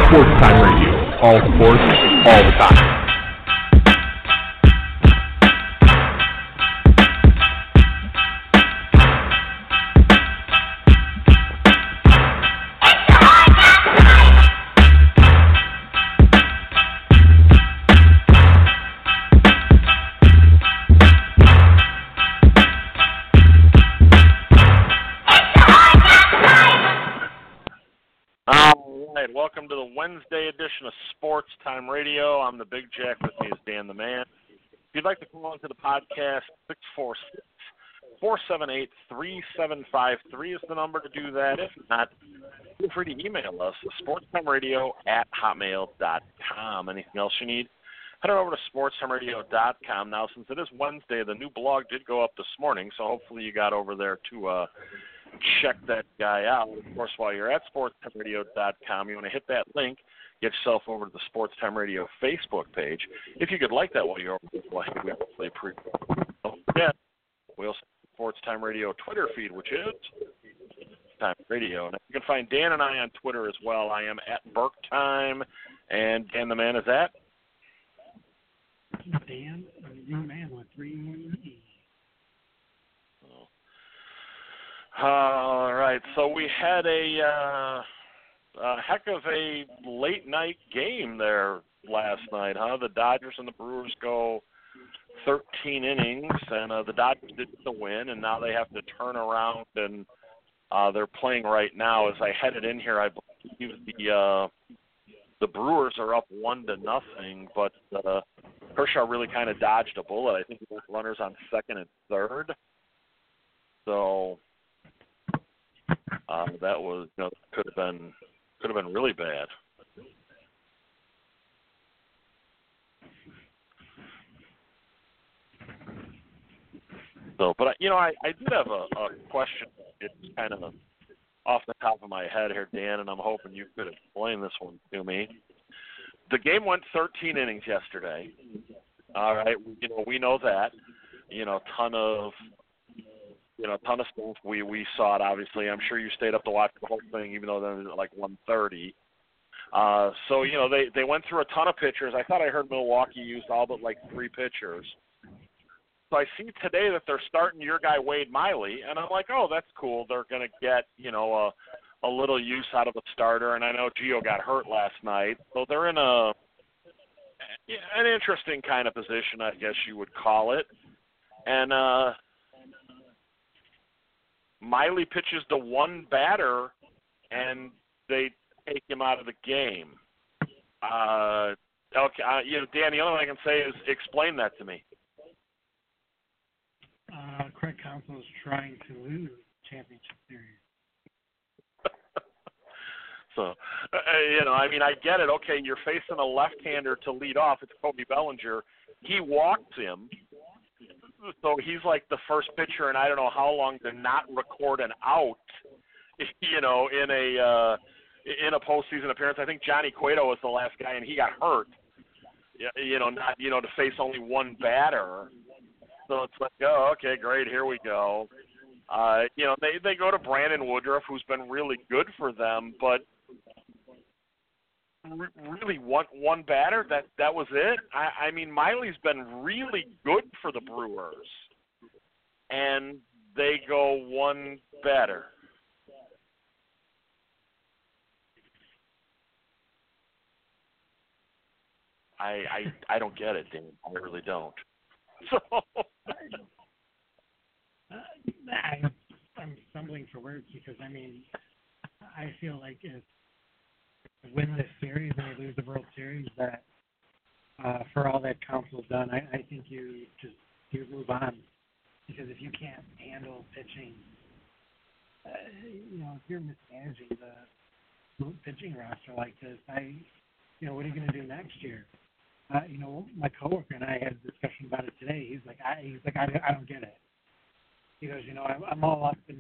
Sports Time Radio. All sports, all the time. Welcome to the Wednesday edition of Sports Time Radio. I'm the Big Jack. With me is Dan the Man. If you'd like to call into the podcast, 646-478-3753 is the number to do that. If not, feel free to email us at sportstimeradio@hotmail.com. Anything else you need, head on over to sportstimeradio.com. Now, since it is Wednesday, the new blog did go up this morning, so hopefully you got over there to check that guy out. Of course, while you're at sportstimeradio.com, you want to hit that link, get yourself over to the Sports Time Radio Facebook page. If you could like that while you're over there, we have to play yeah, we also have the Sports Time Radio Twitter feed, which is Time Radio. And you can find Dan and I on Twitter as well. I am at BurkeTime, and Dan the Man is at Dan, your man with 3 E. All right, so we had a heck of a late-night game there last night, huh? The Dodgers and the Brewers go 13 innings, and the Dodgers did the win, and now they have to turn around, and they're playing right now. As I headed in here, I believe the Brewers are up 1-0, but Kershaw really kind of dodged a bullet. I think he was runners on second and third, so that was could have been really bad. So, but I did have a question. It's kind of off the top of my head here, Dan, and I'm hoping you could explain this one to me. The game went 13 innings yesterday. All right, we know that. Ton of stuff. We saw it, obviously. I'm sure you stayed up to watch the whole thing, even though then it was at like 1:30. So, they went through a ton of pitchers. I thought I heard Milwaukee used all but like 3 pitchers. So I see today that they're starting your guy Wade Miley, and I'm like, oh, that's cool. They're going to get, a little use out of a starter, and I know Gio got hurt last night. So they're in an interesting kind of position, I guess you would call it. And Miley pitches to one batter, and they take him out of the game. Okay, Dan, the only thing I can say is explain that to me. Craig Counsell is trying to lose championship series. So, I get it. Okay, you're facing a left-hander to lead off. It's Cody Bellinger. He walked him. So he's like the first pitcher in I don't know how long to not record an out, in a postseason appearance. I think Johnny Cueto was the last guy, and he got hurt. Not to face only one batter. So it's like, oh, okay, great, here we go. They go to Brandon Woodruff, who's been really good for them, but really one batter, that was it. I mean, Miley's been really good for the Brewers, and they go one batter. I don't get it, Dan. I really don't. So I'm stumbling for words because I feel like if they win this series and they lose the World Series, that for all that Counsell's done, I think you move on, because if you can't handle pitching, if you're mismanaging the pitching roster like this, what are you going to do next year? My coworker and I had a discussion about it today. He's like, I don't get it. He goes, I'm all up and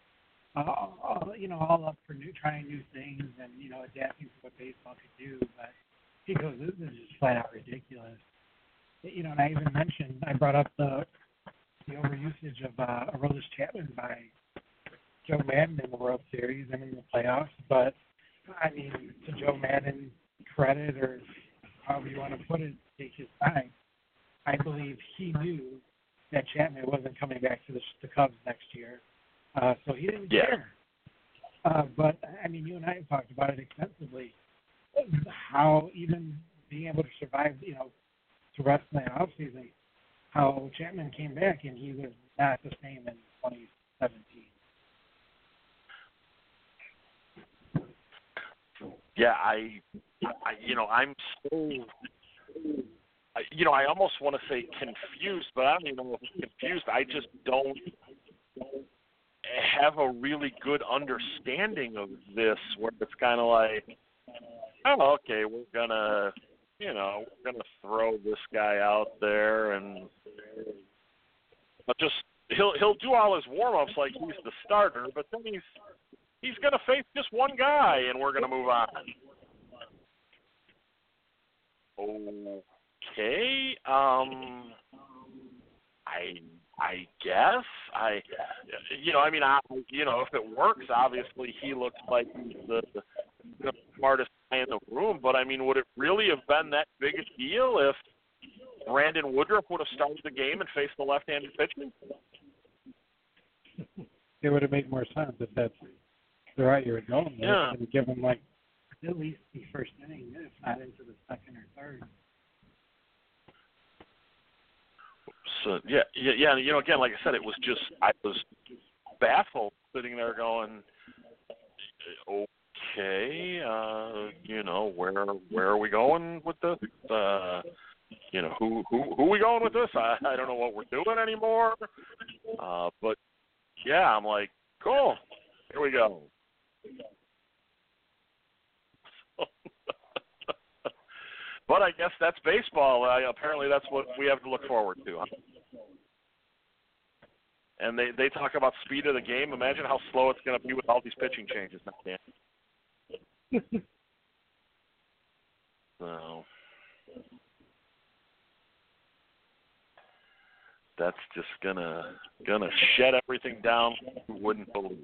all up for trying new things and adapting to what baseball could do. But he goes, this is just flat out ridiculous. And I even mentioned, I brought up the overusage of Aroldis Chapman by Joe Madden in the World Series and in the playoffs. But I mean, to Joe Madden credit, or however you want to put it, take his time. I believe he knew that Chapman wasn't coming back to the Cubs next year, so he didn't care. But, I mean, you and I have talked about it extensively, how even being able to survive, to rest in that offseason, how Chapman came back and he was not the same in 2017. Yeah, I'm so, I almost want to say confused, but I don't even know if it's confused. I just don't have a really good understanding of this, where it's kind of like, oh, okay, we're gonna throw this guy out there, and but just he'll do all his warm-ups like he's the starter, but then he's gonna face just one guy, and we're gonna move on. Okay, I guess if it works, obviously he looks like he's the smartest guy in the room. But I mean, would it really have been that big a deal if Brandon Woodruff would have started the game and faced the left-handed pitching? It would have made more sense if that's the route you were going with, and give him like at least the first inning, if not into the second or third. So again, like I said, it was just I was baffled sitting there going, okay, where are we going with this? Who are we going with this? I don't know what we're doing anymore. But yeah, I'm like, cool, here we go. But I guess that's baseball. Apparently that's what we have to look forward to. Huh? And they talk about speed of the game. Imagine how slow it's going to be with all these pitching changes now, Dan. So that's just gonna shed everything down you wouldn't believe.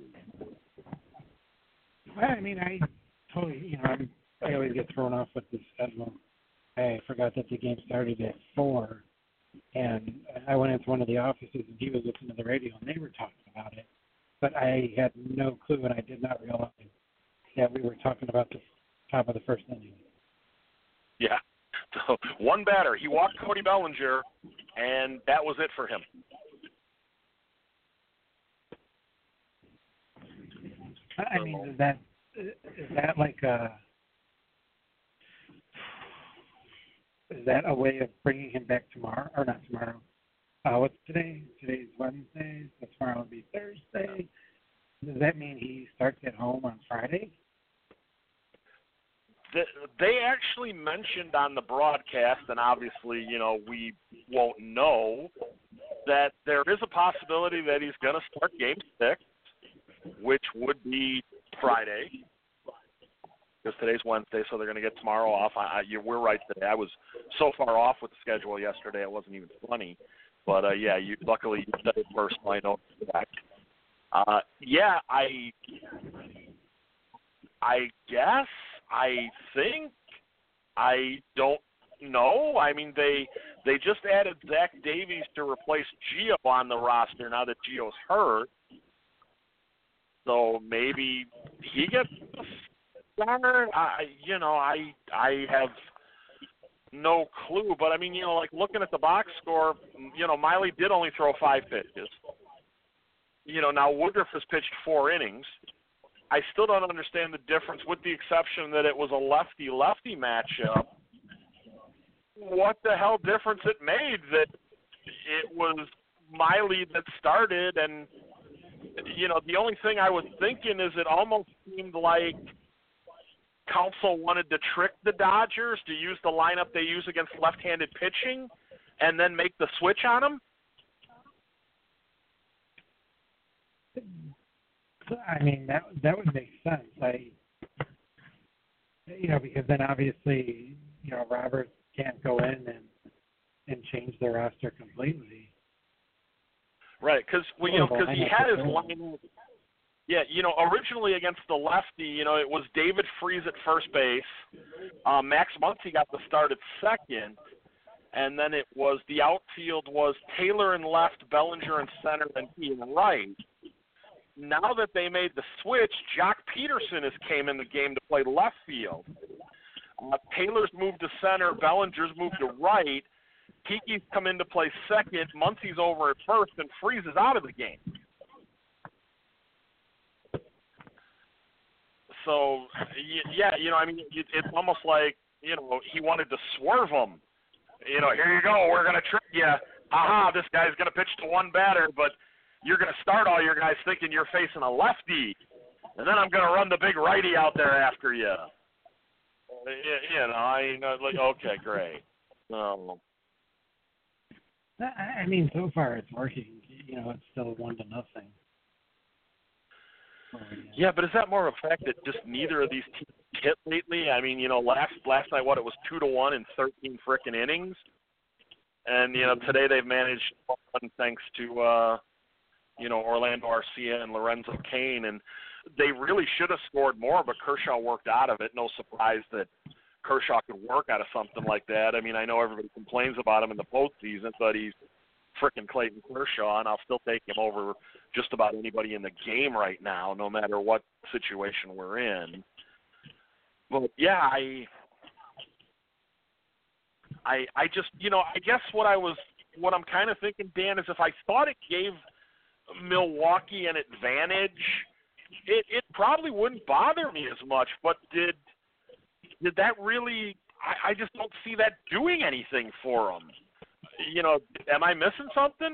Well, I mean, I totally, I always get thrown off with this schedule. I forgot that the game started at 4, and I went into one of the offices, and he was listening to the radio, and they were talking about it. But I had no clue, and I did not realize that we were talking about the top of the first inning. Yeah. So one batter, he walked Cody Bellinger, and that was it for him. I mean, is that like is that a way of bringing him back tomorrow, or not tomorrow? What's today? Today's Wednesday, so tomorrow will be Thursday. Does that mean he starts at home on Friday? They actually mentioned on the broadcast, and obviously, we won't know, that there is a possibility that he's going to start Game 6, which would be Friday, because today's Wednesday, so they're going to get tomorrow off. We're right today. I was so far off with the schedule yesterday, it wasn't even funny. But, luckily you said it first, so I know it's back. I guess, I think, I don't know. I mean, they just added Zach Davies to replace Gio on the roster now that Gio's hurt. So maybe he gets the starter. I have no clue. But, I mean, looking at the box score, Miley did only throw 5 pitches. Now Woodruff has pitched 4 innings. I still don't understand the difference, with the exception that it was a lefty-lefty matchup. What the hell difference it made that it was Miley that started? And, the only thing I was thinking is it almost seemed like Counsell wanted to trick the Dodgers to use the lineup they use against left-handed pitching and then make the switch on them. I mean, that would make sense. Because then obviously, Robert can't go in and change the roster completely. Right, because he had his lineup. Yeah, originally against the lefty, it was David Freese at first base. Max Muncy got the start at second. And then it was the outfield was Taylor in left, Bellinger in center, and he in right. Now that they made the switch, Jock Peterson has came in the game to play left field. Taylor's moved to center, Bellinger's moved to right. Kiki's come in to play second, Muncy's over at first, and Freese is out of the game. So, yeah, it's almost like, he wanted to swerve him. Here you go, we're going to trick you. Aha, this guy's going to pitch to one batter, but you're going to start all your guys thinking you're facing a lefty, and then I'm going to run the big righty out there after you. Okay, great. I mean, so far it's working. It's still 1-0. Yeah, but is that more of a fact that just neither of these teams hit lately? I mean, last night, it was 2-1 in 13 frickin' innings, and today they've managed one thanks to Orlando Arcia and Lorenzo Cain, and they really should have scored more, but Kershaw worked out of it. No surprise that Kershaw could work out of something like that. I mean, I know everybody complains about him in the postseason, but he's frickin' Clayton Kershaw, and I'll still take him over just about anybody in the game right now, no matter what situation we're in. But yeah, I just, I guess what I'm kind of thinking, Dan, is if I thought it gave Milwaukee an advantage, it probably wouldn't bother me as much. But did that really? I just don't see that doing anything for them. Am I missing something?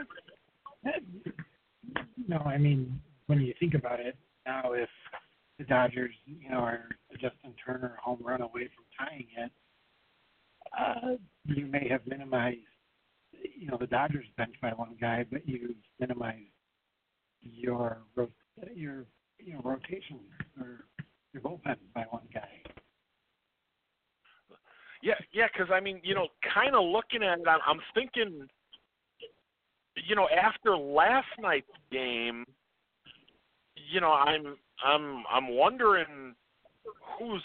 No, I mean, when you think about it, now if the Dodgers, are a Justin Turner home run away from tying it, you may have minimized, the Dodgers bench by one guy, but you've minimized your rotation or your bullpen by one guy. Yeah, because I mean, kind of looking at it, I'm thinking, after last night's game, I'm wondering who's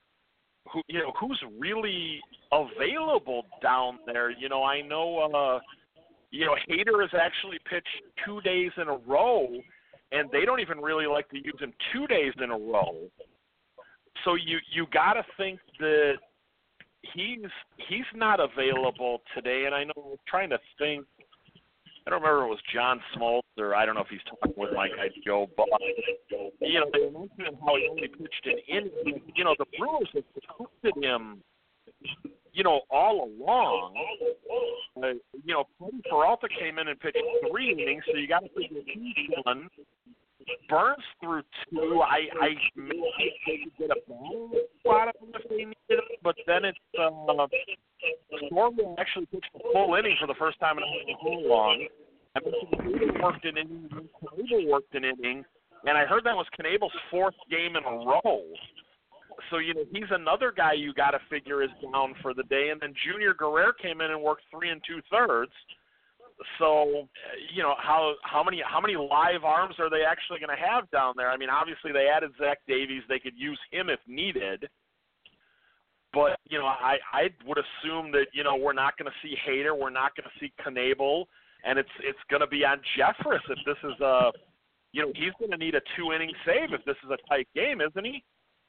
really available down there. I know Hader has actually pitched 2 days in a row, and they don't even really like to use him 2 days in a row. So you got to think that he's not available today, and I know I'm trying to think. I don't remember if it was John Smoltz or I don't know if he's talking with my guy Joe Buck. They mentioned how he only pitched an inning. The Brewers have protected him, all along. Freddie Peralta came in and pitched 3 innings, so you got to figure he's done. Burns threw 2. I maybe they could get a batting spot of him if they needed him, but then it's Stormy actually pitched a full inning for the first time in so long. I mentioned Knebel worked an inning, Knebel worked an inning, and I heard that was Knebel's 4th game in a row. So, he's another guy you got to figure is down for the day. And then Junior Guerrero came in and worked 3 2/3. So, how many live arms are they actually going to have down there? I mean, obviously they added Zach Davies. They could use him if needed. But, I would assume that, we're not going to see Hader. We're not going to see Knebel. And it's going to be on Jeffress if this is he's going to need a 2-inning save if this is a tight game, isn't he?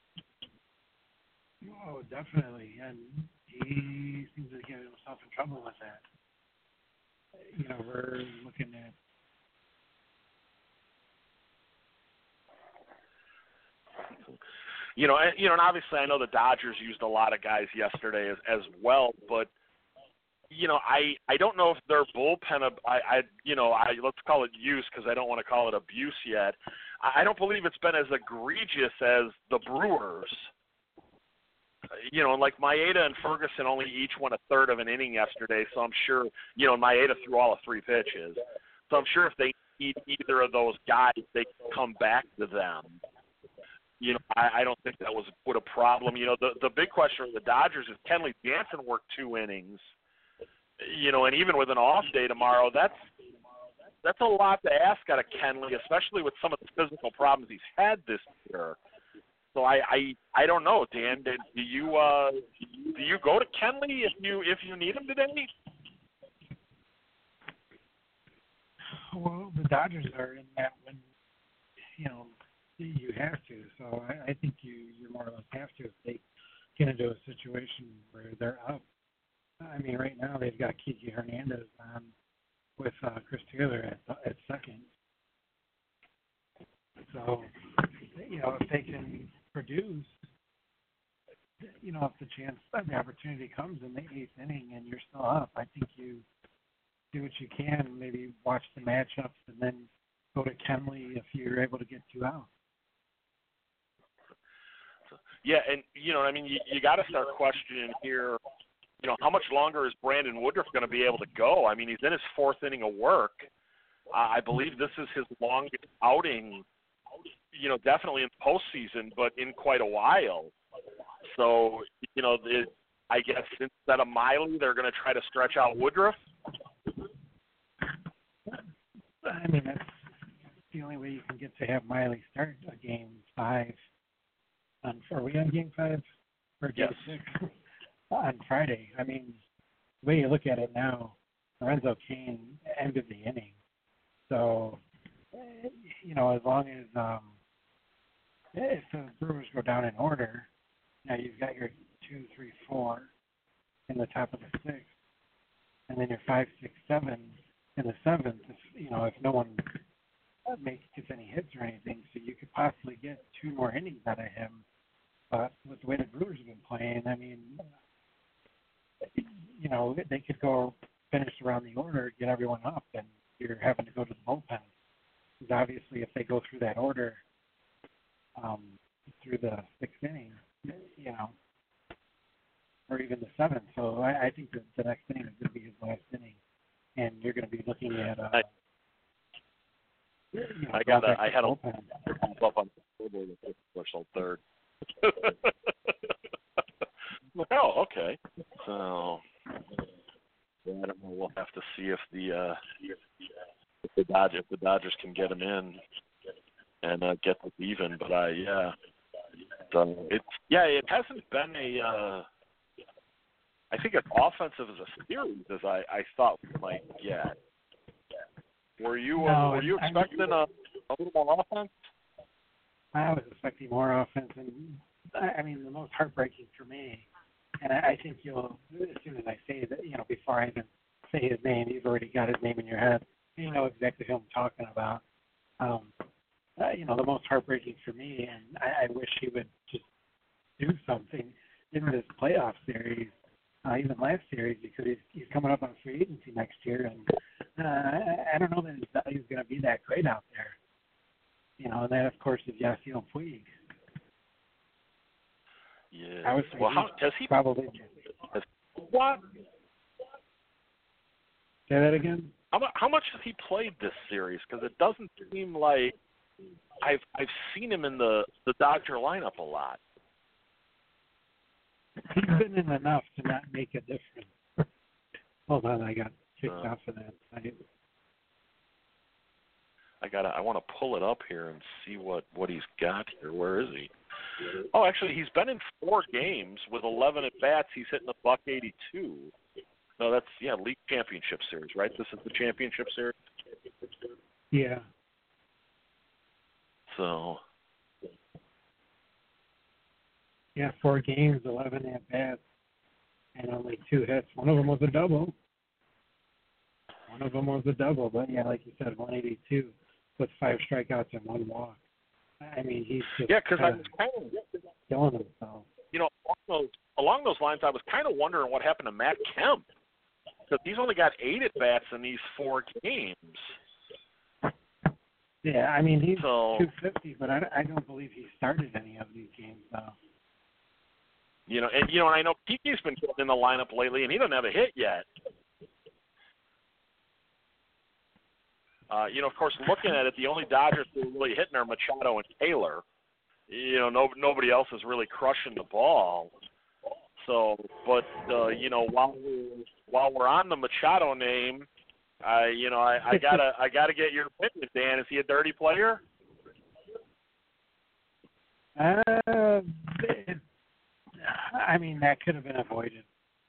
Oh, definitely. And he seems to get himself in trouble with that. We're looking at and obviously I know the Dodgers used a lot of guys yesterday as well, but I don't know if their bullpen let's call it use because I don't want to call it abuse yet. I don't believe it's been as egregious as the Brewers. Like Maeda and Ferguson only each won 1/3 of an inning yesterday, so I'm sure, Maeda threw all of 3 pitches. So I'm sure if they need either of those guys, they can come back to them. I don't think that would a problem. The big question for the Dodgers is Kenley Jansen worked 2 innings. And even with an off day tomorrow, that's that's a lot to ask out of Kenley, especially with some of the physical problems he's had this year. So I don't know, Dan. Do you go to Kenley if you need him today? Well, the Dodgers are in that when you have to. So I think you more or less have to if they get into a situation where they're up. I mean, right now they've got Kiki Hernandez on with Chris Taylor at second. So, if they can produce, if the opportunity comes in the eighth inning and you're still up, I think you do what you can, maybe watch the matchups and then go to Kenley if you're able to get 2 out. Yeah, and you got to start questioning here. How much longer is Brandon Woodruff going to be able to go? I mean, he's in his 4th inning of work. I believe this is his longest outing, definitely in postseason, but in quite a while. So, I guess instead of Miley, they're going to try to stretch out Woodruff. I mean, that's the only way you can get to have Miley start a game 5. Are we on game 5 or game 6? On Friday. I mean, the way you look at it now, Lorenzo Cain ended the inning. So, as long as if the Brewers go down in order, now you've got your 2, 3, 4 in the top of the 6th, and then your 5, 6, 7 in the 7th. If no one gets any hits or anything, so you could possibly get 2 more innings out of him. But with the way the Brewers have been playing, I mean, they could go finish around the order, get everyone up, and you're having to go to the bullpen. Because obviously, if they go through that order through the 6th inning, or even the 7th. So I think that the next inning is going to be his last inning, and you're going to be looking at. I had a up on the special 3rd. Oh, okay. So I don't know. We'll have to see if the Dodgers can get him in and get this even. But so it hasn't been I think as offensive as a series as I thought we might get. Were you expecting a little more offense? I was expecting more offense, and I mean the most heartbreaking for me. And I think you'll, as soon as I say that, before I even say his name, you've already got his name in your head. You know exactly who I'm talking about. The most heartbreaking for me, and I wish he would just do something in this playoff series, even last series, because he's coming up on free agency next year, and I don't know that his value is going to be that great out there. And that, of course, is Yasiel Puig. Yeah. Well, how does he probably? What? Say that again. How much has he played this series? Because it doesn't seem like I've seen him in the Dodger lineup a lot. He's been in enough to not make a difference. Hold on, I got kicked off of that site. I want to pull it up here and see what he's got here. Where is he? Oh, actually, he's been in 4 games with 11 at bats. He's hitting a .182. No, that's league championship series, right? This is the championship series. Yeah. So. Yeah, 4 games, 11 at bats, and only 2 hits. One of them was a double. But yeah, like you said, 182 with 5 strikeouts and 1 walk. I mean, he's just because I was kind of killing himself. Along those lines, I was kind of wondering what happened to Matt Kemp, because he's only got 8 at bats in these 4 games. Yeah, I mean he's 250, but I don't believe he started any of these games though. And I know Kiki's been in the lineup lately, and he doesn't have a hit yet. Of course, looking at it, the only Dodgers who are really hitting are Machado and Taylor. Nobody else is really crushing the ball. So, but while we're on the Machado name, I gotta get your opinion, Dan. Is he a dirty player? I mean, that could have been avoided.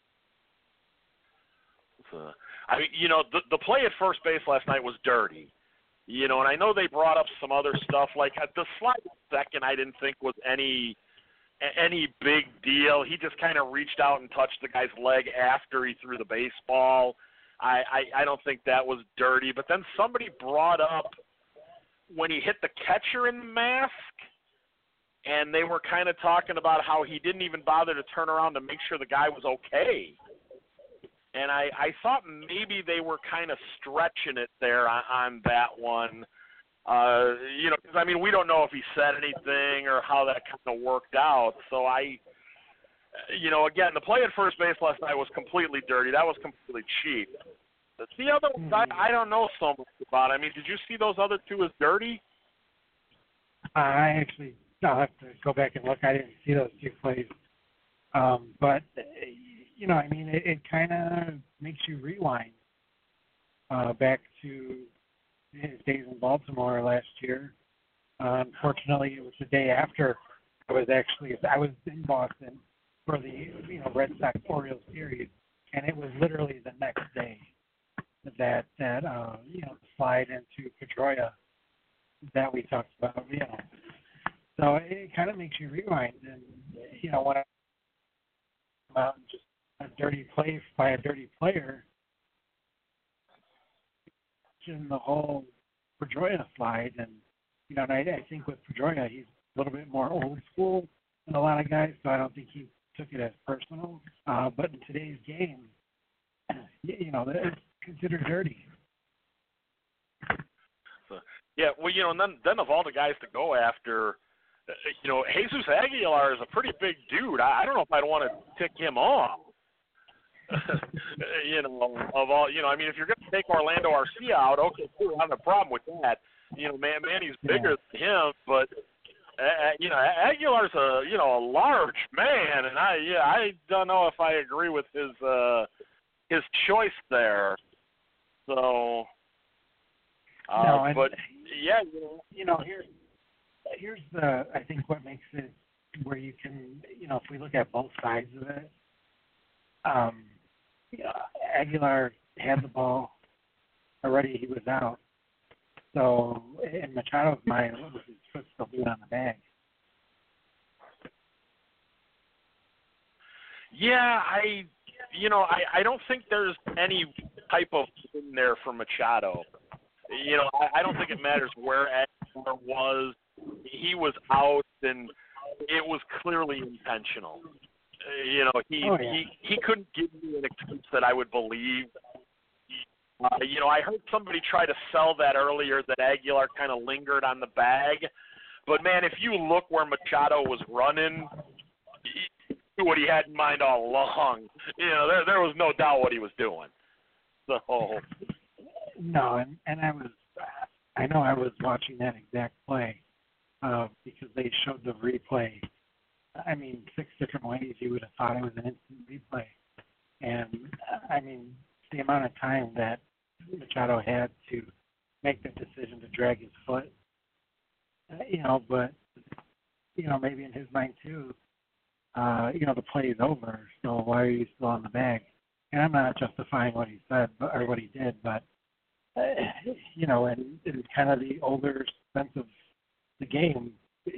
The play at first base last night was dirty. And I know they brought up some other stuff like the slide second. I didn't think was any big deal. He just kind of reached out and touched the guy's leg after he threw the baseball. I don't think that was dirty. But then somebody brought up when he hit the catcher in the mask, and they were kind of talking about how he didn't even bother to turn around to make sure the guy was okay. And I thought maybe they were kind of stretching it there on that one. Because, I mean, we don't know if he said anything or how that kind of worked out. So again, the play at first base last night was completely dirty. That was completely cheap. The other ones, I don't know so much about. I mean, did you see those other two as dirty? I'll have to go back and look. I didn't see those two plays. But, I mean, it kind of makes you rewind back to his days in Baltimore last year. Unfortunately, it was the day after I was in Boston for the Red Sox Orioles series, and it was literally the next day that slide into Pedroia that we talked about. So it kind of makes you rewind, and when I come out and just a dirty play by a dirty player, in the whole Pedroia slide, and I think with Pedroia he's a little bit more old school than a lot of guys, so I don't think he took it as personal. But in today's game, it's considered dirty. Yeah, well, and then of all the guys to go after, Jesus Aguilar is a pretty big dude. I don't know if I'd want to tick him off. Of all, I mean, if you're going to take Orlando Arcia out, okay, cool, I have a problem with that. Manny's bigger than him, but Aguilar's a large man, and I don't know if I agree with his choice there. So, but yeah, here's I think what makes it where you can, if we look at both sides of it. Aguilar had the ball already. He was out. So in Machado's mind, what was his foot still doing on the bag? Yeah, I don't think there's any type of in there for Machado. I don't think it matters where Aguilar was. He was out, and it was clearly intentional. He couldn't give me an excuse that I would believe. I heard somebody try to sell that earlier, that Aguilar kind of lingered on the bag. But, man, if you look where Machado was running, he knew what he had in mind all along. There was no doubt what he was doing. So. No, and I know I was watching that exact play because they showed the replay. I mean, 6 different ways you would have thought it was an instant replay. And, I mean, the amount of time that Machado had to make the decision to drag his foot, but, maybe in his mind too, the play is over, so why are you still on the bag? And I'm not justifying what he said or what he did, but, and kind of the older sense of the game,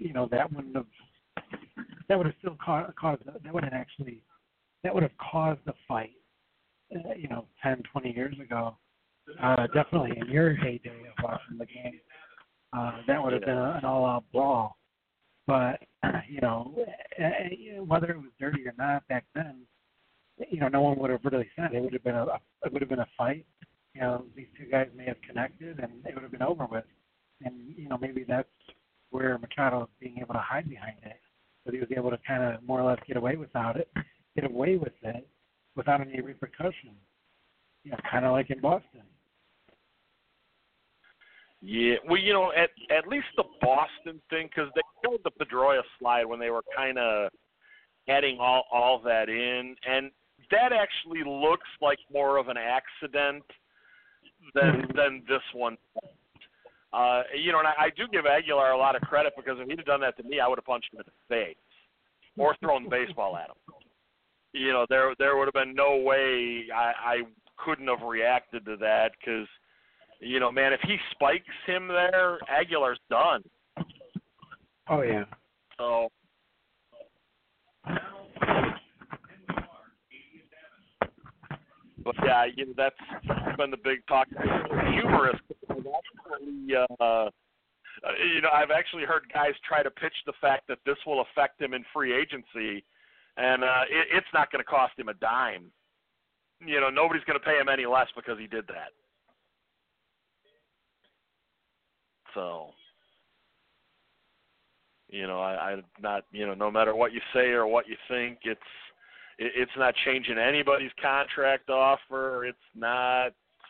that would have still that would have caused the fight, 10, 20 years ago. Definitely in your heyday of watching the game, that would have been an all-out brawl. But, whether it was dirty or not back then, no one would have really said it. It would have been a fight. These two guys may have connected, and it would have been over with. And, maybe that's where Machado was being able to hide behind it. So he was able to kind of more or less get away with it without any repercussions. Kind of like in Boston. Yeah, well, at least the Boston thing, because they showed the Pedroia slide when they were kind of adding all that in, and that actually looks like more of an accident than this one. And I do give Aguilar a lot of credit, because if he'd have done that to me, I would have punched him in the face or thrown the baseball at him. There would have been no way I couldn't have reacted to that, because, man, if he spikes him there, Aguilar's done. Oh, yeah. So. But yeah, that's been the big talk. Humorous. I've actually heard guys try to pitch the fact that this will affect him in free agency, and it's not going to cost him a dime. Nobody's going to pay him any less because he did that. So, I'm not, no matter what you say or what you think, it's not changing anybody's contract offer. It's not,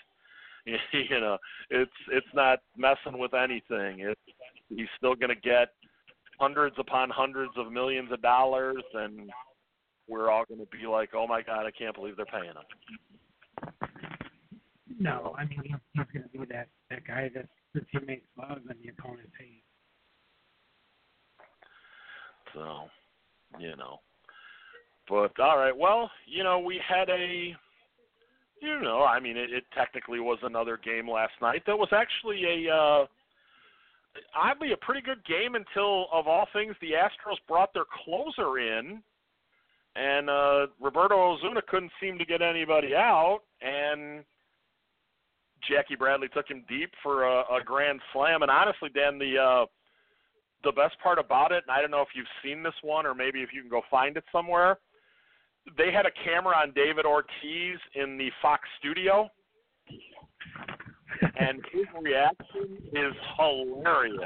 it's not messing with anything. He's still going to get hundreds upon hundreds of millions of dollars, and we're all going to be like, oh my God, I can't believe they're paying him. No, I mean, he's going to be that guy that the teammates love and the opponents hate. So, But, all right, well, we had it technically was another game last night. That was actually oddly a pretty good game until, of all things, the Astros brought their closer in, and Roberto Osuna couldn't seem to get anybody out, and Jackie Bradley took him deep for a grand slam. And honestly, Dan, the best part about it, and I don't know if you've seen this one or maybe if you can go find it somewhere, they had a camera on David Ortiz in the Fox studio, and his reaction is hilarious.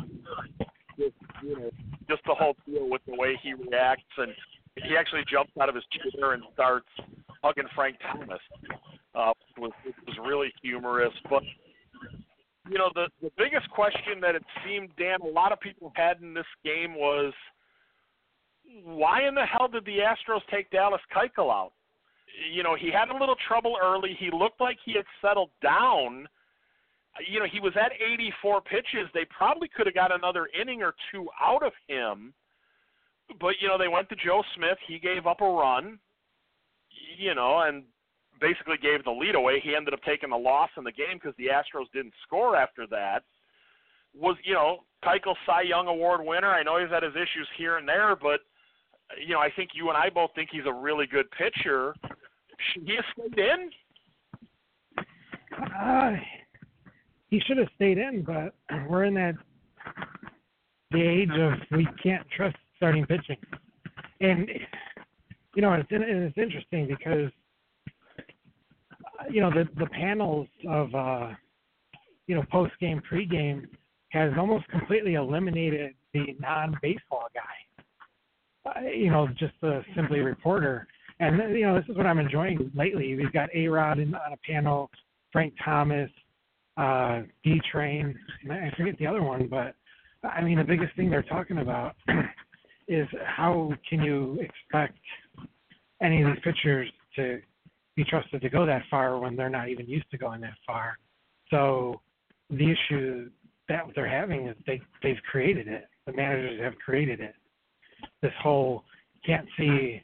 Just the whole deal with the way he reacts, and he actually jumps out of his chair and starts hugging Frank Thomas. It was really humorous. But, the biggest question that it seemed, Dan, a lot of people had in this game was, why in the hell did the Astros take Dallas Keuchel out? He had a little trouble early. He looked like he had settled down. He was at 84 pitches. They probably could have got another inning or two out of him. But, they went to Joe Smith. He gave up a run, and basically gave the lead away. He ended up taking the loss in the game because the Astros didn't score after that. Was, Keuchel Cy Young Award winner. I know he's had his issues here and there, but, I think you and I both think he's a really good pitcher. Should he have stayed in? He should have stayed in, but we're in the age of we can't trust starting pitching. And, it's interesting because, the panels of, post-game, pre-game has almost completely eliminated the non-baseball guy. Just a simply reporter. And, this is what I'm enjoying lately. We've got A-Rod on a panel, Frank Thomas, D-Train, and I forget the other one, but, the biggest thing they're talking about is how can you expect any of these pitchers to be trusted to go that far when they're not even used to going that far. So the issue that they're having is they've created it. The managers have created it. This whole can't see,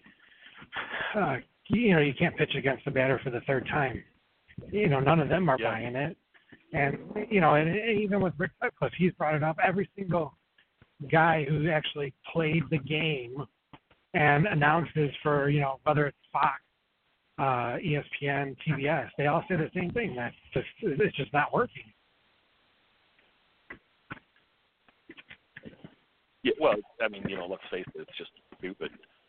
you can't pitch against the batter for the third time. None of them are buying it. And, and even with Rick Sutcliffe, he's brought it up. Every single guy who actually played the game and announces for, whether it's Fox, ESPN, TBS, they all say the same thing. It's just not working. Yeah, well, let's face it, it's just stupid.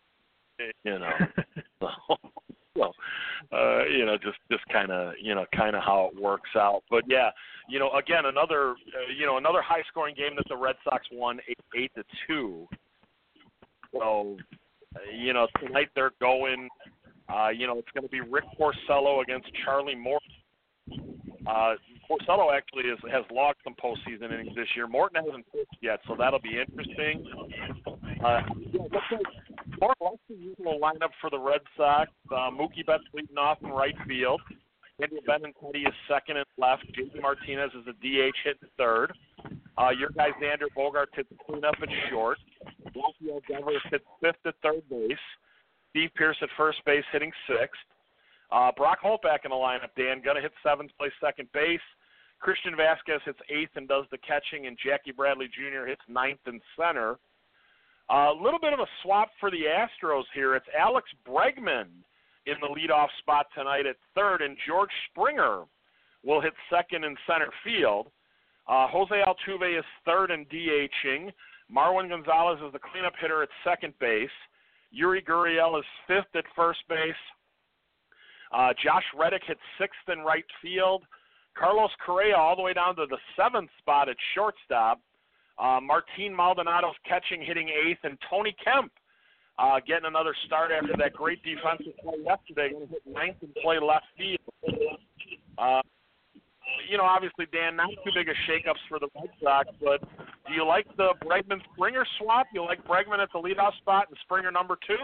Just kind of how it works out. But yeah, again, another high-scoring game that the Red Sox won 8-2. So, tonight they're going. It's going to be Rick Porcello against Charlie Morton. Porcello actually has logged some postseason innings this year. Morton hasn't pitched yet, so that'll be interesting. Looks like more or less the usual lineup for the Red Sox. Mookie Betts leading off in right field. Andrew Benintendi is second and left. J.D. Martinez is a DH hitting third. Your guy, Xander Bogart, hits cleanup at short. Rafael Devers hits fifth at third base. Steve Pierce at first base hitting sixth. Brock Holt back in the lineup, Dan. Gonna hit seventh, plays second base. Christian Vasquez hits eighth and does the catching, and Jackie Bradley Jr. hits ninth and center. A little bit of a swap for the Astros here. It's Alex Bregman in the leadoff spot tonight at third, and George Springer will hit second in center field. Jose Altuve is third and DHing. Marwin Gonzalez is the cleanup hitter at second base. Yuri Gurriel is fifth at first base. Josh Reddick hits sixth in right field. Carlos Correa all the way down to the seventh spot at shortstop. Martin Maldonado's catching, hitting eighth, and Tony Kemp getting another start after that great defensive play yesterday. Going to hit ninth and play left field. Obviously, Dan, not too big of shakeups for the Red Sox, but do you like the Bregman-Springer swap? You like Bregman at the leadoff spot and Springer number two?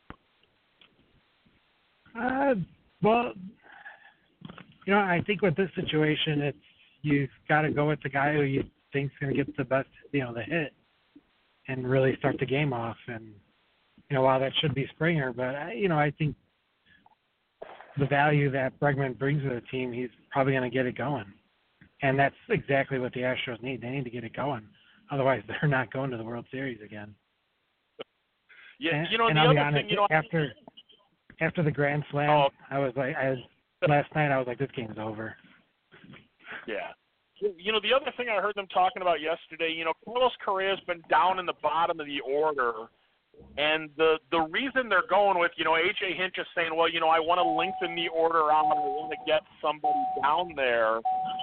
Well, I think with this situation, you've got to go with the guy who you think's going to get the best, the hit, and really start the game off. And while that should be Springer, but I think the value that Bregman brings to the team, he's probably going to get it going. And that's exactly what the Astros need. They need to get it going. Otherwise, they're not going to the World Series again. Yeah, and the I'll other be honest, thing, after the Grand Slam, last night I was like, this game's over. Yeah. The other thing I heard them talking about yesterday, Carlos Correa's been down in the bottom of the order. And the reason they're going with, A.J. Hinch is saying, well, I want to lengthen the order out. I want to get somebody down there.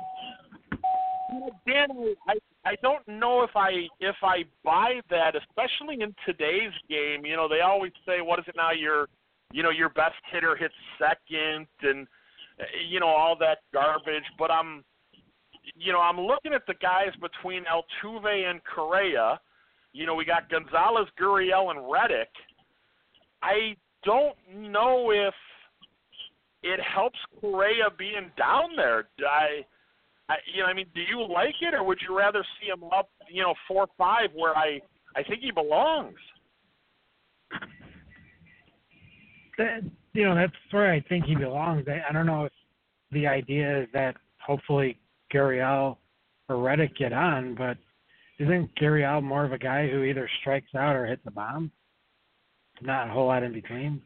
Dan, I don't know if I buy that, especially in today's game. They always say, what is it now? Your best hitter hits second, and all that garbage. But I'm looking at the guys between Altuve and Correa. We got Gonzalez, Gurriel, and Reddick. I don't know if it helps Correa being down there. Do you like it, or would you rather see him up, 4-5, where I think he belongs? That's where I think he belongs. I don't know if the idea is that hopefully Gurriel or Reddick get on, but isn't Gurriel more of a guy who either strikes out or hits a bomb? Not a whole lot in between.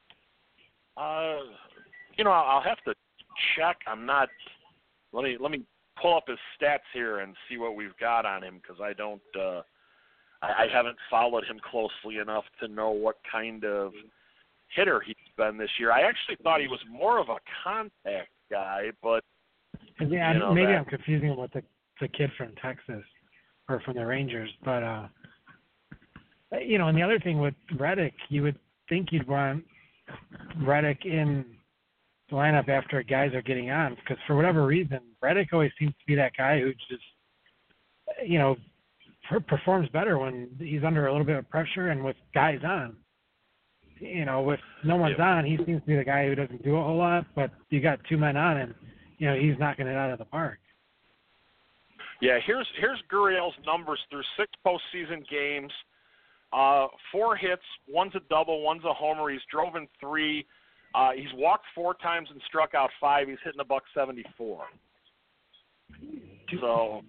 I'll have to check. I'm not. Let me pull up his stats here and see what we've got on him, because I don't. I haven't followed him closely enough to know what kind of hitter he's been this year. I actually thought he was more of a contact guy, but maybe I'm confusing him with the kid from Texas or from the Rangers. But and the other thing with Reddick, you would think you'd want Reddick in the lineup after guys are getting on, because for whatever reason, Reddick always seems to be that guy who just performs better when he's under a little bit of pressure and with guys on. With no one's on, he seems to be the guy who doesn't do a whole lot, but you got two men on, and he's knocking it out of the park. Yeah, here's Gurriel's numbers through 6 postseason games. 4 hits, one's a double, one's a homer. He's drove in 3. He's walked 4 times and struck out 5. He's hitting $174. So,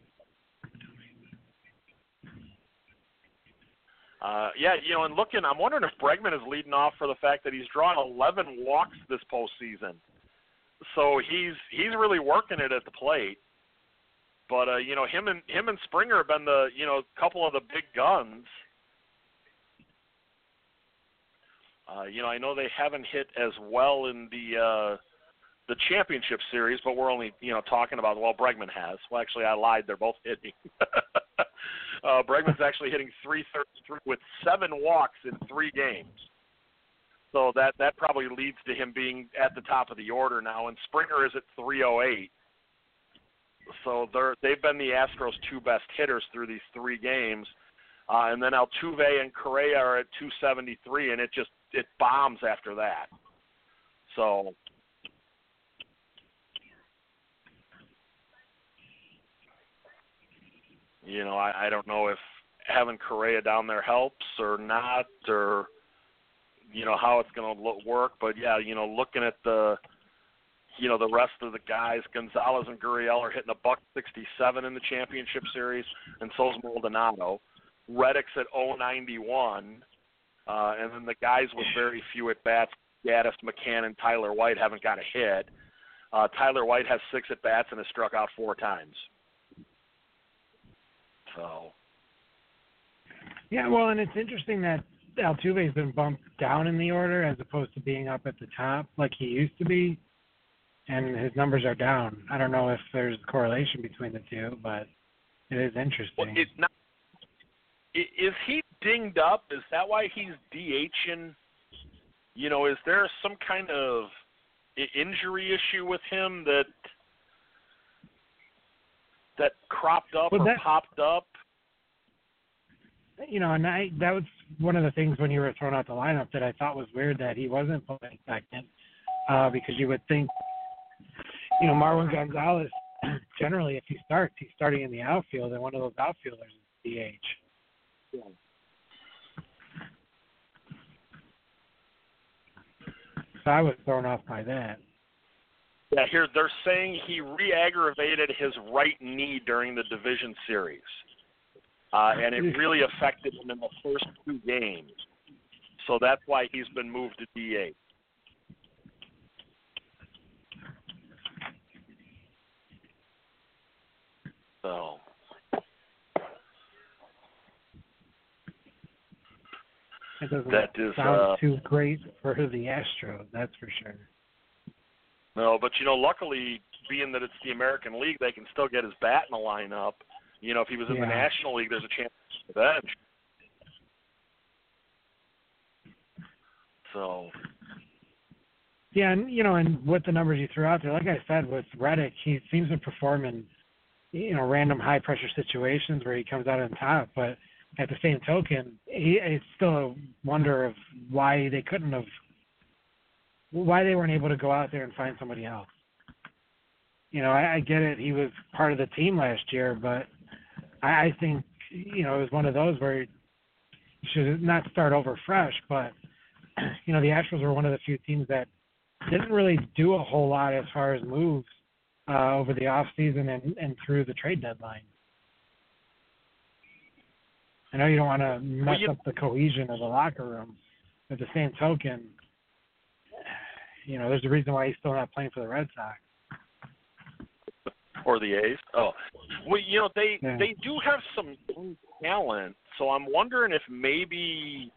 and looking, I'm wondering if Bregman is leading off for the fact that he's drawn 11 walks this postseason. So he's really working it at the plate. But him and Springer have been the couple of the big guns. I know they haven't hit as well in the championship series, but we're only talking about, Bregman has. Well, actually, I lied. They're both hitting. Bregman's actually hitting .333 with 7 walks in 3 games. So that probably leads to him being at the top of the order now, and Springer is at .308. So they've been the Astros' 2 best hitters through these 3 games. And then Altuve and Correa are at .273, and it bombs after that. So, I don't know if having Correa down there helps or not, or how it's going to work. But yeah, looking at the rest of the guys, Gonzalez and Gurriel are hitting $167 in the championship series, and so's Maldonado. Reddick's at .091, and then the guys with very few at bats, Gaddis, McCann, and Tyler White haven't got a hit. Tyler White has 6 at bats and has struck out 4 times. So. Yeah, well, and it's interesting that Altuve's been bumped down in the order as opposed to being up at the top like he used to be, and his numbers are down. I don't know if there's a correlation between the two, but it is interesting. Well, it's not. Is he dinged up? Is that why he's DHing? Is there some kind of injury issue with him that cropped up popped up? And that was one of the things when you were throwing out the lineup that I thought was weird, that he wasn't playing second, because you would think, Marwin Gonzalez, generally, if he starts, he's starting in the outfield, and one of those outfielders is DH. Yeah. So I was thrown off by that. Yeah, here they're saying he re-aggravated his right knee during the division series. And it really affected him in the first 2 games. So that's why he's been moved to DH. So. It doesn't sound too great for the Astros, that's for sure. No, but, luckily, being that it's the American League, they can still get his bat in the lineup. If he was in the National League, there's a chance to the bench. So. Yeah, and, and with the numbers you threw out there, like I said, with Reddick, he seems to perform in, random high-pressure situations where he comes out on top. But at the same token, it's still a wonder of why they weren't able to go out there and find somebody else. I get it. He was part of the team last year, but I think, it was one of those where you should not start over fresh. But, the Astros were one of the few teams that didn't really do a whole lot as far as moves over the offseason and through the trade deadline. I know you don't want to mess up the cohesion of the locker room. At the same token, there's a reason why he's still not playing for the Red Sox. Or the A's. Oh, well, they do have some talent, so I'm wondering if maybe,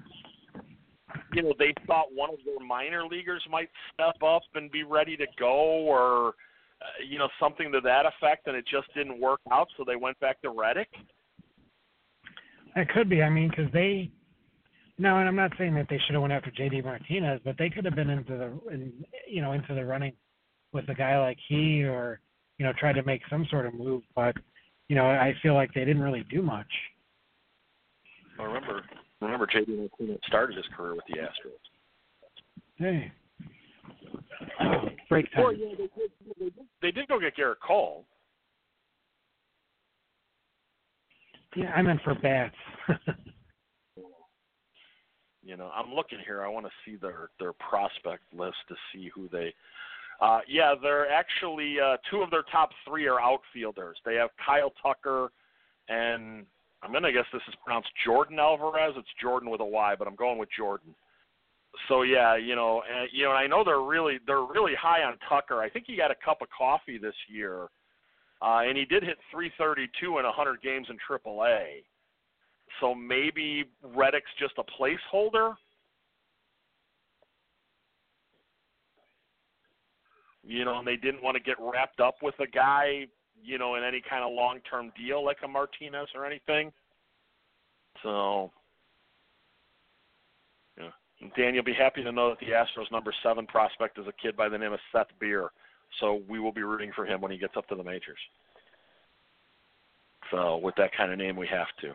they thought one of their minor leaguers might step up and be ready to go, or, something to that effect, and it just didn't work out, so they went back to Reddick. It could be. I mean, because and I'm not saying that they should have went after J.D. Martinez, but they could have been into the running with a guy like he, or tried to make some sort of move. But I feel like they didn't really do much. I remember J.D. Martinez started his career with the Astros. Hey, break time. Well, yeah, they did go get Garrett Cole. Yeah, I meant for bats. I'm looking here. I want to see their prospect list to see who they. They're actually 2 of their top 3 are outfielders. They have Kyle Tucker, and I'm gonna guess this is pronounced Jordan Alvarez. It's Jordan with a Y, but I'm going with Jordan. So yeah, and I know they're really high on Tucker. I think he got a cup of coffee this year, and he did hit .332 in 100 games in AAA. So maybe Reddick's just a placeholder. And they didn't want to get wrapped up with a guy, in any kind of long-term deal like a Martinez or anything. So, yeah. Dan, you'll be happy to know that the Astros' number 7 prospect is a kid by the name of Seth Beer. So we will be rooting for him when he gets up to the majors. So with that kind of name, we have to.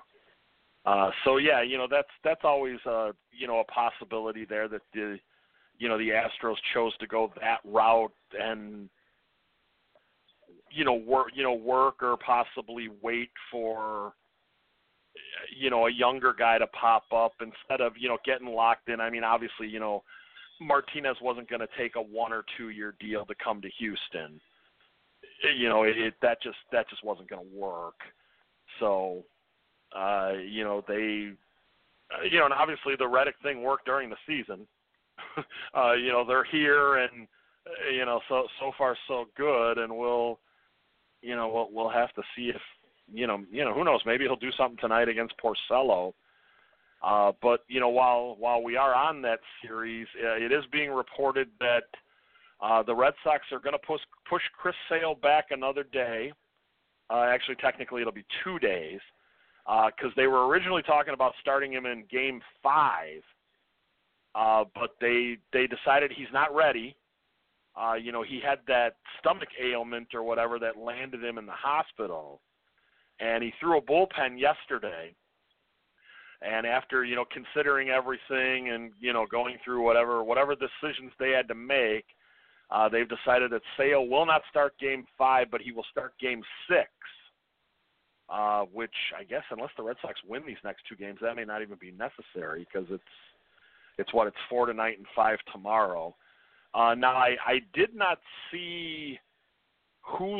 That's always a possibility there that the Astros chose to go that route, and work or possibly wait for a younger guy to pop up instead of getting locked in. I mean, obviously, Martinez wasn't going to take a 1 or 2 year deal to come to Houston. That just wasn't going to work. So, they, and obviously the Reddick thing worked during the season. They're here, and so far so good, and we'll have to see if who knows, maybe he'll do something tonight against Porcello. But while we are on that series, it is being reported that the Red Sox are going to push Chris Sale back another day. Actually, technically, it'll be 2 days, because they were originally talking about starting him in Game 5, but they decided he's not ready. He had that stomach ailment or whatever that landed him in the hospital, and he threw a bullpen yesterday. And after considering everything and going through whatever decisions they had to make, they've decided that Sale will not start Game 5, but he will start Game 6. Which I guess, unless the Red Sox win these next 2 games, that may not even be necessary, because it's 4 tonight and 5 tomorrow. Now I did not see who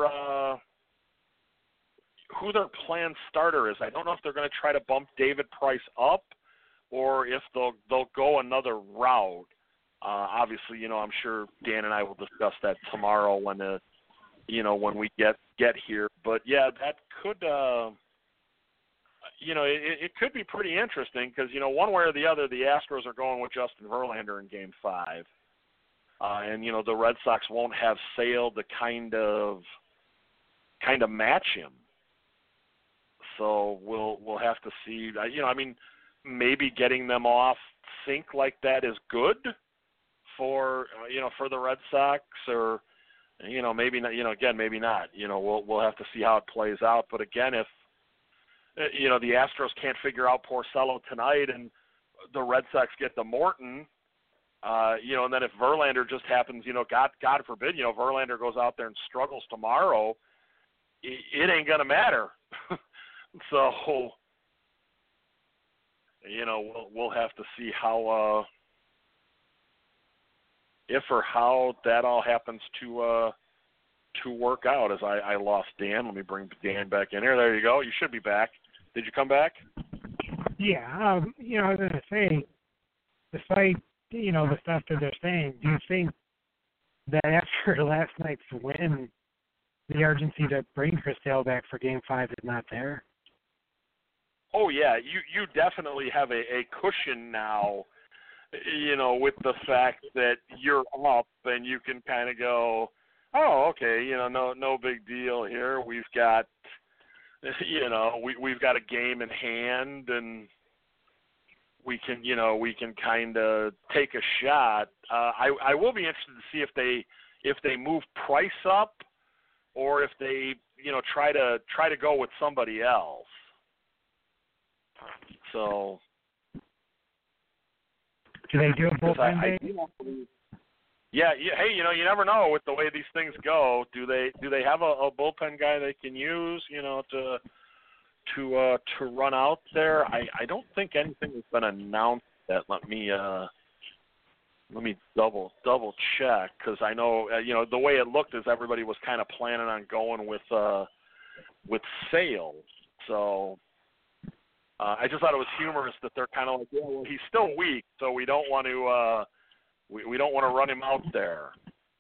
their planned starter is. I don't know if they're going to try to bump David Price up, or if they'll go another route. Obviously, I'm sure Dan and I will discuss that tomorrow when we get here. But yeah, that could it could be pretty interesting, because one way or the other, the Astros are going with Justin Verlander in Game 5, and the Red Sox won't have Sale to kind of match him. So we'll have to see. Maybe getting them off sync like that is good for the Red Sox, or maybe not. Again, maybe not. We'll have to see how it plays out. But again, if the Astros can't figure out Porcello tonight, and the Red Sox get the Morton, and then if Verlander just happens, God forbid, Verlander goes out there and struggles tomorrow, it ain't gonna matter. So, we'll have to see how, if or how that all happens to work out. As I lost Dan, let me bring Dan back in here. There you go. You should be back. Did you come back? Yeah. I was going to say, despite the stuff that they're saying, do you think that after last night's win, the urgency to bring Chris Sale back for Game 5 is not there? Oh, yeah. You definitely have a cushion now, with the fact that you're up and you can kind of go, oh, okay, no big deal here. We've got, we've got a game in hand, and we can kind of take a shot. I will be interested to see if they move Price up, or if they try to go with somebody else. So, do they do a bullpen day? Yeah. Hey, you never know with the way these things go. Do they have a bullpen guy they can use? To run out there. I don't think anything has been announced yet. Let me double check, because I know the way it looked is everybody was kind of planning on going with Sale. So. I just thought it was humorous that they're kind of like, yeah, well, he's still weak, so we don't want to we don't want to run him out there.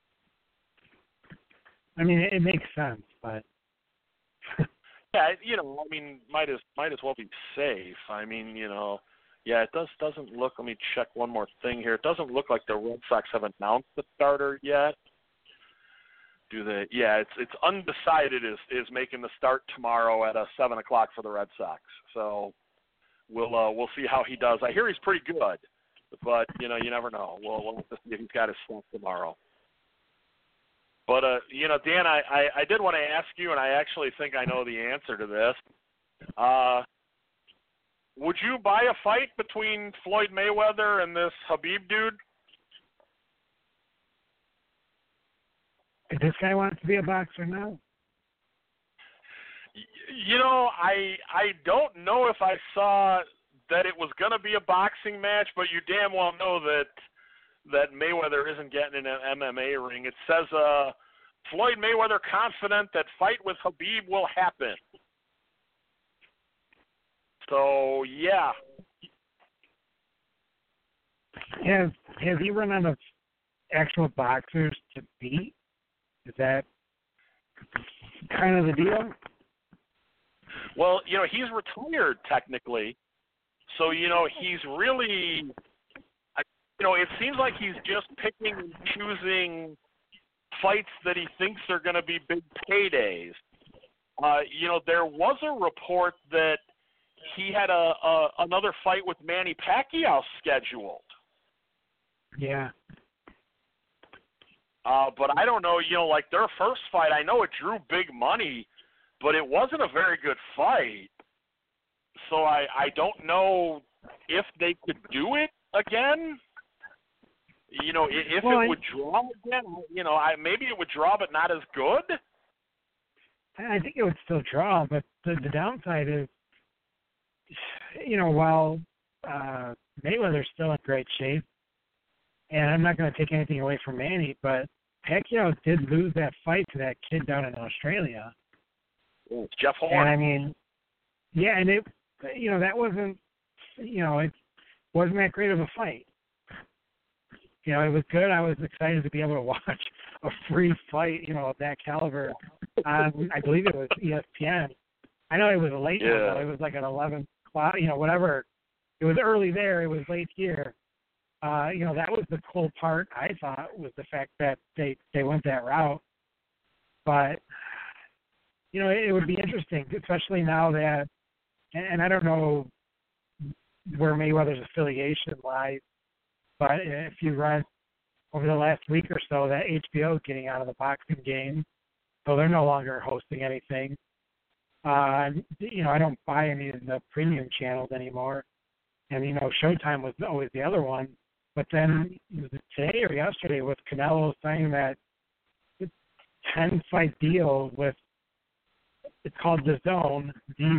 I mean, it makes sense, but yeah, might as well be safe. Yeah, it doesn't look. Let me check one more thing here. It doesn't look like the Red Sox have announced the starter yet. Do they? Yeah, it's undecided is making the start tomorrow at 7 o'clock for the Red Sox. So. We'll see how he does. I hear he's pretty good, but you never know. We'll have to see if he's got his stuff tomorrow. But Dan, I did want to ask you, and I actually think I know the answer to this. Would you buy a fight between Floyd Mayweather and this Khabib dude? this guy wants to be a boxer now? You know, I don't know if I saw that it was going to be a boxing match, but you damn well know that Mayweather isn't getting in an MMA ring. It says Floyd Mayweather confident that fight with Khabib will happen. So, yeah. Has he run out of actual boxers to beat? Is that kind of the deal? Well, you know, he's retired technically. So, you know, he's really, you know, it seems like he's just picking and choosing fights that he thinks are going to be big paydays. You know, there was a report that he had another fight with Manny Pacquiao scheduled. Yeah. But I don't know, you know, like their first fight, I know it drew big money, but it wasn't a very good fight. So I don't know if they could do it again. You know, if it would draw again, you know, maybe it would draw, but not as good. I think it would still draw, but the downside is, you know, while Mayweather's still in great shape, and I'm not going to take anything away from Manny, but Pacquiao did lose that fight to that kid down in Australia. Jeff Horn. And I mean, yeah, and it, you know, that wasn't, you know, it wasn't that great of a fight. You know, it was good. I was excited to be able to watch a free fight, you know, of that caliber on, I believe it was ESPN. I know it was a late one, though. It was like at 11 o'clock, you know, whatever. It was early there. It was late here. You know, that was the cool part, I thought, was the fact that they went that route. But, you know, it would be interesting, especially now that, and I don't know where Mayweather's affiliation lies, but if you read over the last week or so that HBO is getting out of the boxing game, so they're no longer hosting anything. You know, I don't buy any of the premium channels anymore. And, you know, Showtime was always the other one. But then today or yesterday with Canelo saying that 10-fight deal with, it's called DAZN,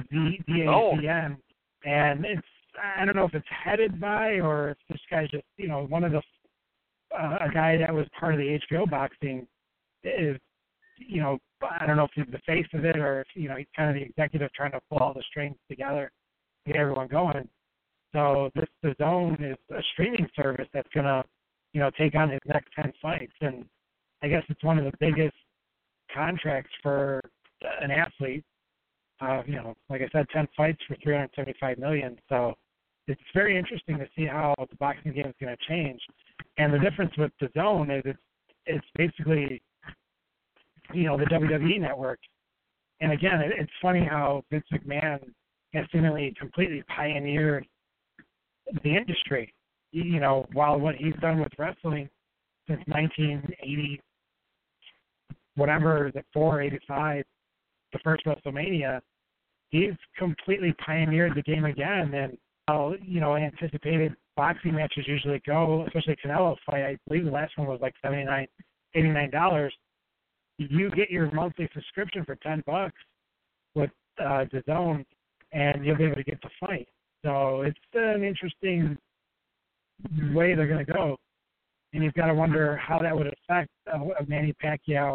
DAZN, and it's, I don't know if it's headed by or if this guy's just, you know, one of the, a guy that was part of the HBO boxing is, you know, I don't know if he's the face of it or if, you know, he's kind of the executive trying to pull all the strings together to get everyone going. So this DAZN is a streaming service that's going to, you know, take on his next 10 fights. And I guess it's one of the biggest contracts for an athlete. You know, like I said, 10 fights for $375 million. So it's very interesting to see how the boxing game is going to change. And the difference with DAZN is it's basically, you know, the WWE network. And again, it's funny how Vince McMahon has seemingly completely pioneered the industry. You know, while what he's done with wrestling since 1980, whatever, the 485, the first WrestleMania, he's completely pioneered the game again. And how, you know, anticipated boxing matches usually go, especially Canelo fight. I believe the last one was like $89. You get your monthly subscription for $10 with DAZN, and you'll be able to get the fight. So it's an interesting way they're going to go. And you've got to wonder how that would affect Manny Pacquiao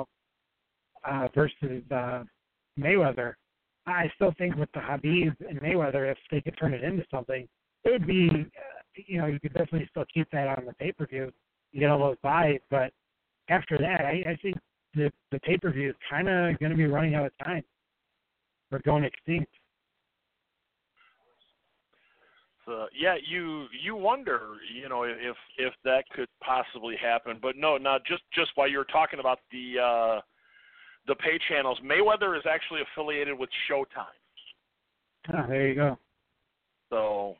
versus Mayweather. I still think with the Khabib and Mayweather, if they could turn it into something, it would be, you know, you could definitely still keep that on the pay-per-view. You get all those buys. But after that, I think the pay-per-view is kind of going to be running out of time. We're going extinct. Yeah, you wonder, you know, if that could possibly happen. But no, just while you were talking about the pay channels, Mayweather is actually affiliated with Showtime. Oh, there you go. So,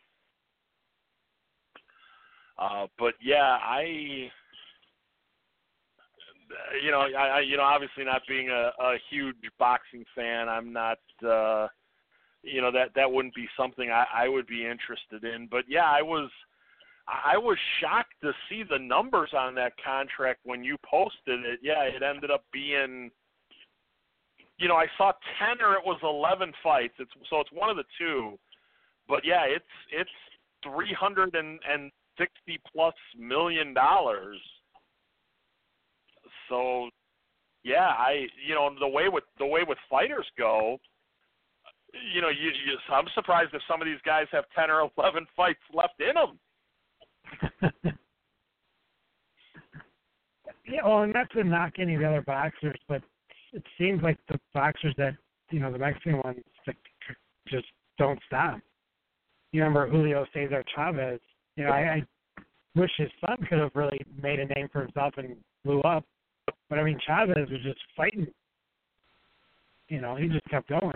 but yeah, you know, obviously not being a huge boxing fan, I'm not. You know, that wouldn't be something I would be interested in. But yeah, I was I was shocked to see the numbers on that contract when you posted it. Yeah, it ended up being, I saw 10 or it was 11 fights. It's one of the two. But yeah, it's $360+ million. So yeah, the way with fighters go, I'm surprised if some of these guys have 10 or 11 fights left in them. Yeah, well, and not to knock any of the other boxers, but it seems like the boxers that, the Mexican ones that just don't stop. You remember Julio Cesar Chavez? I wish his son could have really made a name for himself and blew up. But, I mean, Chavez was just fighting. He just kept going.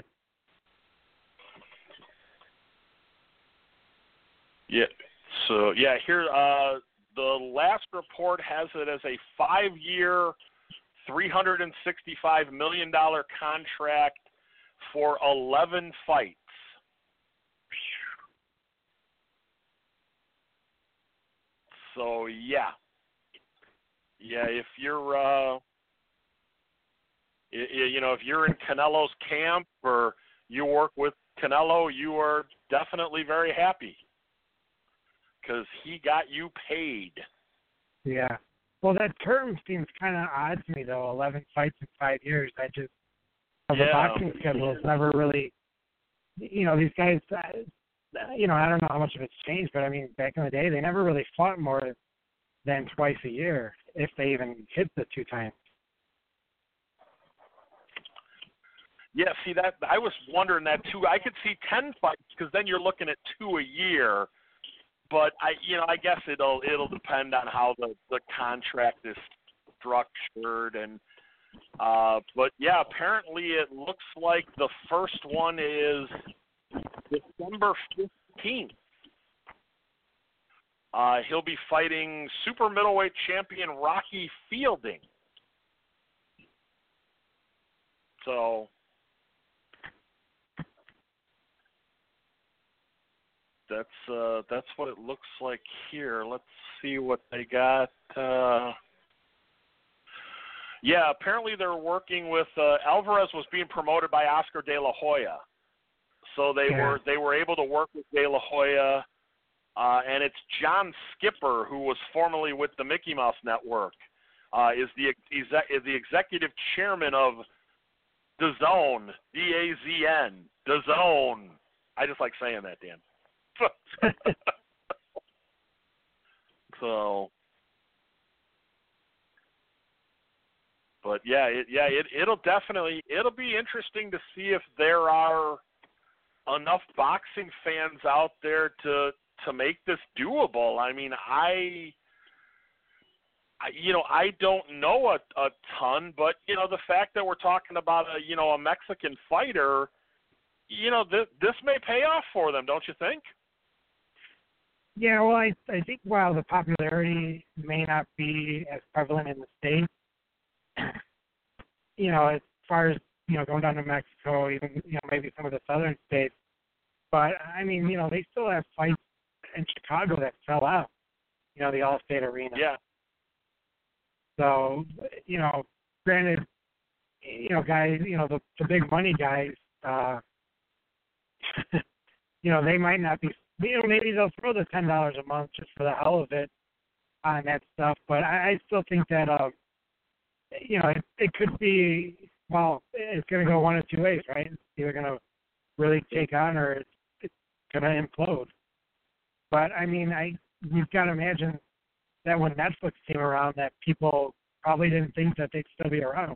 Yeah. So, yeah, here the last report has it as a 5-year, $365 million contract for 11 fights. So, yeah. Yeah, if you're, if you're in Canelo's camp or you work with Canelo, you are definitely very happy because he got you paid. Yeah. Well, that term seems kind of odd to me, though. 11 fights in 5 years. The boxing schedule is never really, these guys. I don't know how much of it's changed, but I mean, back in the day, they never really fought more than twice a year, if they even hit the 2 times. Yeah, see that I was wondering that too. I could see 10 fights because then you're looking at 2 a year. But I guess it'll depend on how the contract is structured and. But yeah, apparently it looks like the first one is December 15th. He'll be fighting super middleweight champion Rocky Fielding. So that's what it looks like here. Let's see what they got. Yeah, apparently they're working with Alvarez was being promoted by Oscar De La Hoya. So they were able to work with De La Hoya, and it's John Skipper, who was formerly with the Mickey Mouse Network, is the executive chairman of DAZN, DAZN, DAZN. I just like saying that, Dan. So, but yeah, it'll be interesting to see if there are enough boxing fans out there to make this doable. I mean, I don't know a ton, but the fact that we're talking about a Mexican fighter, this may pay off for them, don't you think? Yeah, well, I think while the popularity may not be as prevalent in the States, as far as, going down to Mexico, even, maybe some of the southern states, but, I mean, they still have fights in Chicago that sell out, the Allstate Arena. Yeah. So, granted, guys, the big money guys, they might not be, maybe they'll throw the $10 a month just for the hell of it on that stuff. But I still think that, it could be, well, it's going to go one of 2 ways, right? It's either going to really take on or it's going to implode. But, I mean, you've got to imagine that when Netflix came around that people probably didn't think that they'd still be around.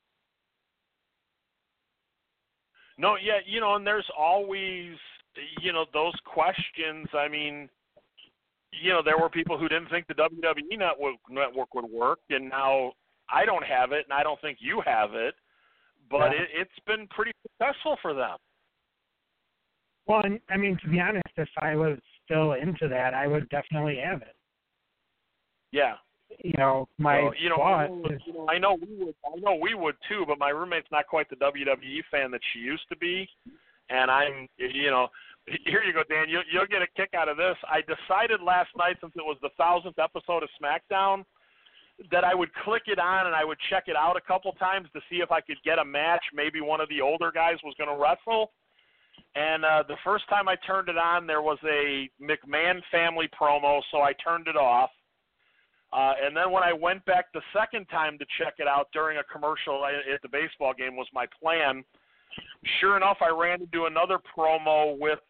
No, yeah, and there's always, those questions. I mean, there were people who didn't think the WWE network would work, and now I don't have it, and I don't think you have it, but it's been pretty successful for them. Well, I mean, to be honest, if I was still into that, I would definitely have it. Yeah. My boss is... I know we would too, but my roommate's not quite the WWE fan that she used to be, and I'm, Here you go, Dan. You'll get a kick out of this. I decided last night, since it was the 1000th episode of SmackDown, that I would click it on and I would check it out a couple times to see if I could get a match. Maybe one of the older guys was going to wrestle. And the first time I turned it on, there was a McMahon family promo, so I turned it off. And then when I went back the second time to check it out during a commercial at the baseball game was my plan. Sure enough, I ran into another promo with,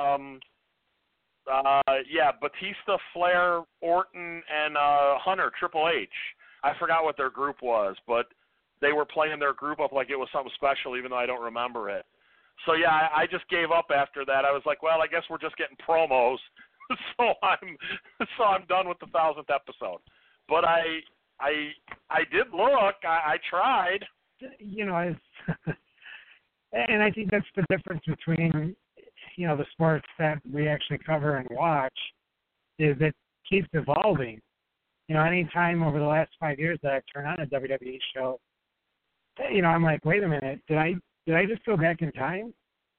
Batista, Flair, Orton, and Hunter, Triple H. I forgot what their group was, but they were playing their group up like it was something special, even though I don't remember it. So, yeah, I just gave up after that. I was like, well, I guess we're just getting promos. so I'm done with the 1000th episode. But I did look. I tried. You know, and I think that's the difference between, you know, the sports that we actually cover and watch, is it keeps evolving. You know, any time over the last 5 years that I've turned on a WWE show, you know, I'm like, wait a minute, did I just go back in time?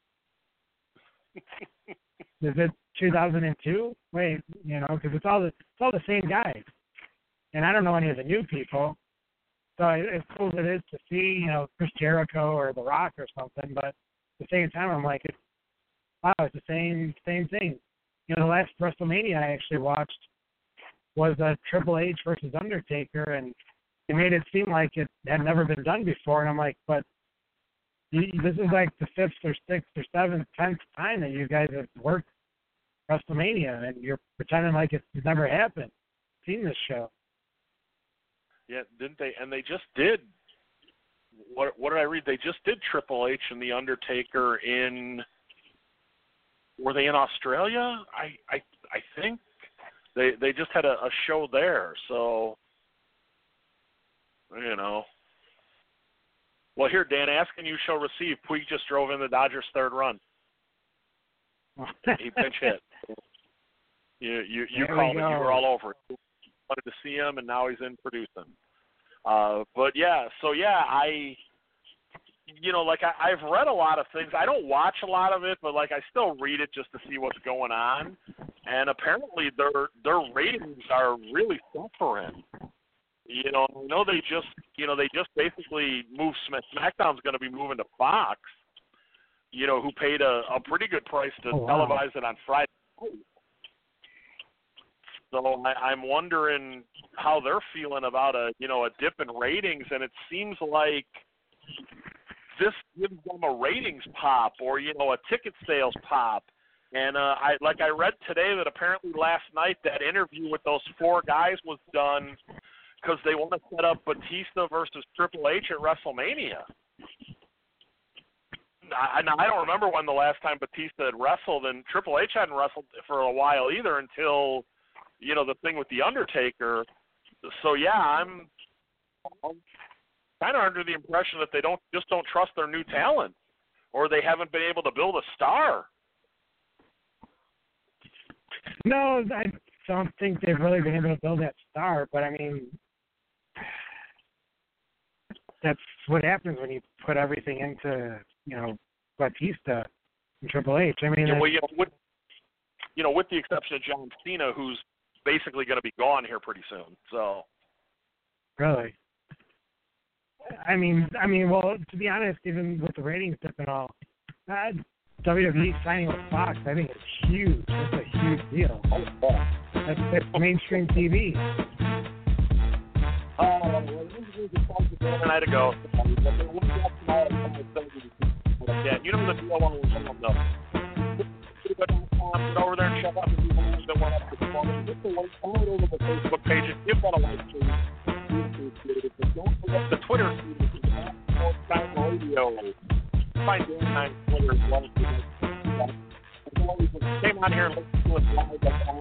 Is it 2002? Wait, you know, because it's all the same guys, and I don't know any of the new people. So as cool as it is to see, you know, Chris Jericho or The Rock or something, but at the same time, I'm like, wow, it's the same thing. You know, the last WrestleMania I actually watched was Triple H versus Undertaker, and it made it seem like it had never been done before. And I'm like, but this is like the 5th or 6th or 7th, 10th time that you guys have worked WrestleMania, and you're pretending like it's never happened. Seen this show. Yeah, didn't they? And they just did. What did I read? They just did Triple H and the Undertaker in. Were they in Australia? I think they just had a show there. So, you know. Well, here, Dan, asking you shall receive. Puig just drove in the Dodgers' third run. He pinch hit. You called it. You were all over it. Wanted to see him, and now he's in producing. But yeah, so yeah, I've read a lot of things. I don't watch a lot of it, but like I still read it just to see what's going on. And apparently their ratings are really suffering. You know, I know they just basically moved. SmackDown's going to be moving to Fox. You know, who paid a pretty good price to televise it on Friday. So I'm wondering how they're feeling about a dip in ratings, and it seems like this gives them a ratings pop or a ticket sales pop. And I read today that apparently last night that interview with those 4 guys was done because they want to set up Batista versus Triple H at WrestleMania. I don't remember when the last time Batista had wrestled, and Triple H hadn't wrestled for a while either until the thing with The Undertaker. So, yeah, I'm kind of under the impression that they don't trust their new talent, or they haven't been able to build a star. No, I don't think they've really been able to build that star, but, I mean, that's what happens when you put everything into, Batista and Triple H. I mean, with the exception of John Cena, who's basically going to be gone here pretty soon. So, really, I mean, well, to be honest, even with the ratings dip and all, WWE signing with Fox, I think it's huge. It's a huge deal. That's mainstream TV. A night ago. Yeah, you know the deal on the get over there and check out the people that went up to the phone. Just the link, follow it over the Facebook page and give that a like, please. Don't forget the Twitter feed, which is @SportsTime Radio. Find Dan on Twitter as well. Came on here and listened to us live.